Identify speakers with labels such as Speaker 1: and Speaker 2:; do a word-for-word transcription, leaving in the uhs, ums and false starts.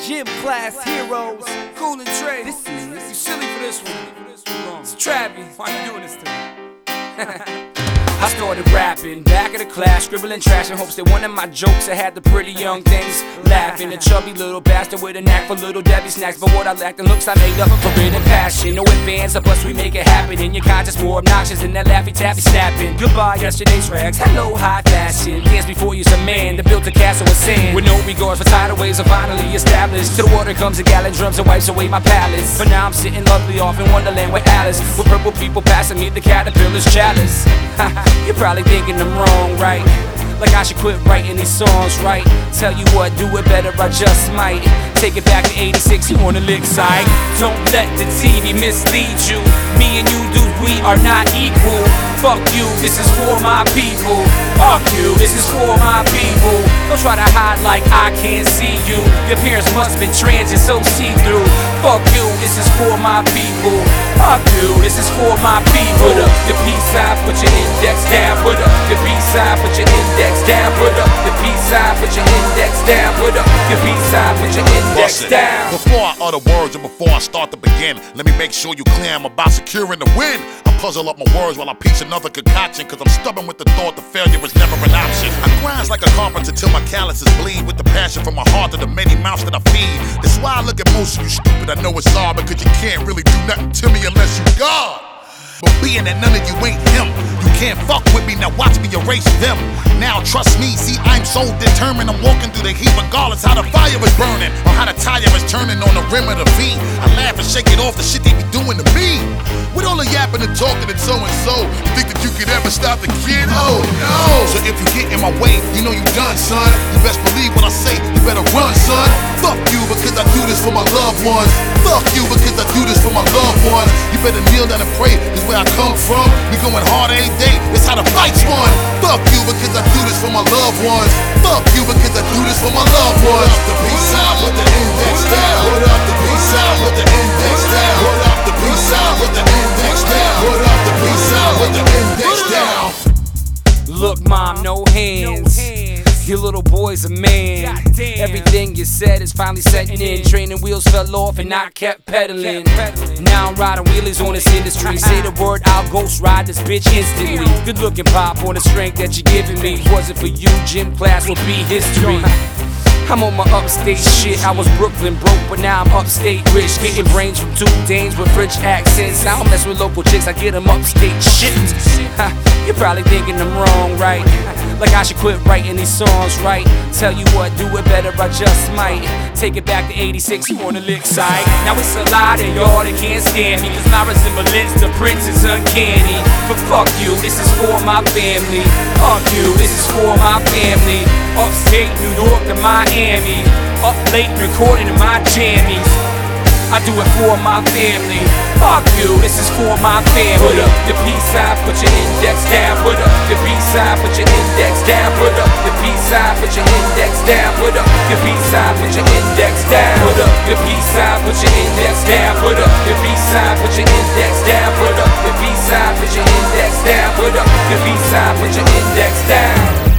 Speaker 1: Gym Class Heroes.
Speaker 2: Cool and Trey.
Speaker 1: This is
Speaker 2: You silly for this one.
Speaker 1: It's Travis.
Speaker 2: Why you doing this to me?
Speaker 1: I started rapping, back of the class, scribbling trash in hopes that one of my jokes that had the pretty young things laughing. A chubby little bastard with a knack for little Debbie snacks. But what I lacked in looks I made up for it and passion. No advance of us, we make it happen. And your conscience more obnoxious than that laffy taffy snapping. Goodbye, yesterday's rags. Hello, high fashion. Dance before you's a man that built a castle of sand. With no regard for tidal waves are finally established. To the water comes a gallon drums and wipes away my palace. But now I'm sitting lovely off in Wonderland with Alice. With purple people passing me the caterpillar's chalice. You're probably thinking I'm wrong, right? Like I should quit writing these songs, right? Tell you what, do it better, I just might. Take it back to eighty-six, you on the lick side. Don't let the T V mislead you. Me and you, dude, we are not equal. Fuck you, this is for my people. Fuck you, this is for my people. Don't try to hide like I can't see you. Your parents must been transient, so see-through. Fuck you, this is for my people. Fuck you, this is for my people. Put up the peace sign, put your index down. Put up the peace sign, put your index down. Put up the peace sign, put your index down. Put up the peace sign, put your index down.
Speaker 3: Before I utter words and before I start to begin, let me make sure you clear I'm about securing the win. I puzzle up my words while I piece another concoction, cause I'm stubborn with the thought that failure is never an option. I grind like a carpenter till my calluses bleed, with the passion from my heart to the many mouths that I feed. That's why I look at most of you stupid. I know it's hard because you can't really do nothing to me unless you God. But being that none of you ain't him, you can't fuck with me, now watch me erase them. Now trust me, see I'm so determined, I'm walking through the heat regardless how the fire is burning or how the tire is turning on the rim of the V. I laugh and shake it off the shit they be doing to me. With all the yapping and talking and so and so, you think that you could ever stop the kid? Oh no! So if you get in my way, you know you done, son. You best believe what I say, you better run, son. Fuck you because I do this for my loved ones. Fuck you because I do this for my loved ones. You better kneel down and pray, cause where I come from, we going hard every day, that's how the fight's won. Fuck you because I do this for my loved ones. Fuck you because I do this for my loved ones. The peace sign, put the index down. Put up the peace sign, put the index down. Put up the peace sign, put the index down. Put up the peace sign, put the index down.
Speaker 1: Look, mom, no hands. Your little boy's a man. Everything you said is finally setting in. Training wheels fell off and I kept pedaling. Now I'm riding wheelies on this industry. Say the word, I'll ghost ride this bitch instantly. Good looking pop on the strength that you're giving me. Wasn't for you, gym class would be history. I'm on my upstate shit. I was Brooklyn broke, but now I'm upstate rich. Getting brains from two dames with French accents. I don't mess with local chicks, I get them upstate shit. You're probably thinking I'm wrong, right? Like I should quit writing these songs, right? Tell you what, do it better, I just might. Take it back to eighty-six, you on the lick side. Now it's a lie to y'all that can't stand me, cause my resemblance to Prince is uncanny. But fuck you, this is for my family. Fuck you, this is for my family. Upstate New York to Miami, up late recording in my jammies. I do it for my family. Fuck you, this is for my family. Put up the peace sign, put your index down. Put up the peace sign, put your index down. Put up the peace sign, put your index down. Put up the peace sign, put your index down. Put up the peace sign, put your index down. Put up the peace sign, put your index down. Put up the peace sign, put your index down. Put up the peace sign, put your index down.